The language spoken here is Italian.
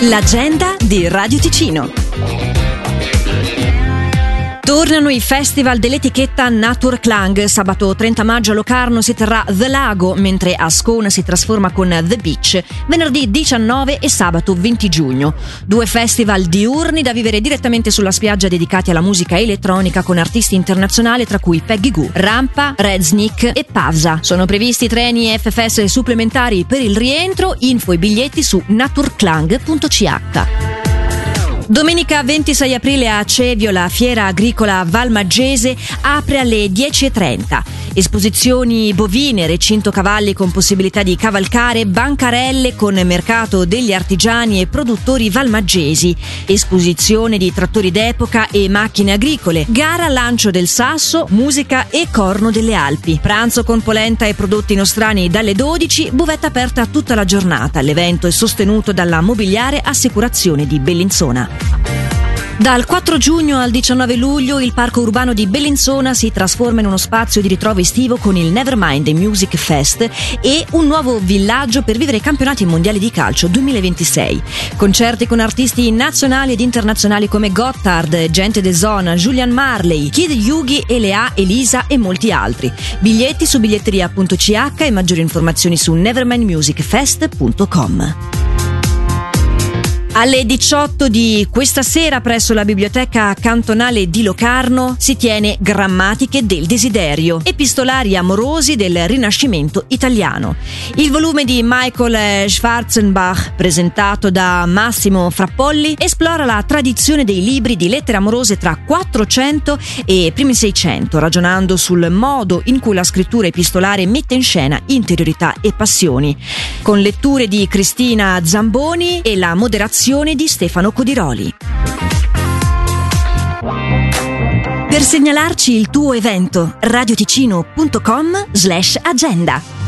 L'agenda di Radio Ticino. Tornano i festival dell'etichetta Naturklang. Sabato 30 maggio a Locarno si terrà The Lago, mentre Ascona si trasforma con The Beach, venerdì 19 e sabato 20 giugno. 2 festival diurni da vivere direttamente sulla spiaggia dedicati alla musica elettronica con artisti internazionali tra cui Peggy Gou, Rampa, Red Sneak e Pavza. Sono previsti treni e FFS supplementari per il rientro, info e biglietti su naturklang.ch. Domenica 26 aprile a Cevio la fiera agricola Valmaggese apre alle 10:30. Esposizioni bovine, recinto cavalli con possibilità di cavalcare, bancarelle con mercato degli artigiani e produttori valmaggesi, esposizione di trattori d'epoca e macchine agricole, gara lancio del sasso, musica e corno delle Alpi, pranzo con polenta e prodotti nostrani dalle 12, buvetta aperta tutta la giornata. L'evento è sostenuto dalla Mobiliare Assicurazione di Bellinzona. Dal 4 giugno al 19 luglio il parco urbano di Bellinzona si trasforma in uno spazio di ritrovo estivo con il Nevermind Music Fest e un nuovo villaggio per vivere i campionati mondiali di calcio 2026. Concerti con artisti nazionali ed internazionali come Gotthard, Gente de Zona, Julian Marley, Kid Yugi, Elea, Elisa e molti altri. Biglietti su biglietteria.ch e maggiori informazioni su nevermindmusicfest.com. Alle 18 di questa sera presso la Biblioteca Cantonale di Locarno si tiene Grammatiche del desiderio, epistolari amorosi del Rinascimento italiano. Il volume di Michael Schwarzenbach, presentato da Massimo Frappolli, esplora la tradizione dei libri di lettere amorose tra 400 e primi 600, ragionando sul modo in cui la scrittura epistolare mette in scena interiorità e passioni, con letture di Cristina Zamboni e la moderazione di Stefano Codiroli. Per segnalarci il tuo evento, radioticino.com/agenda.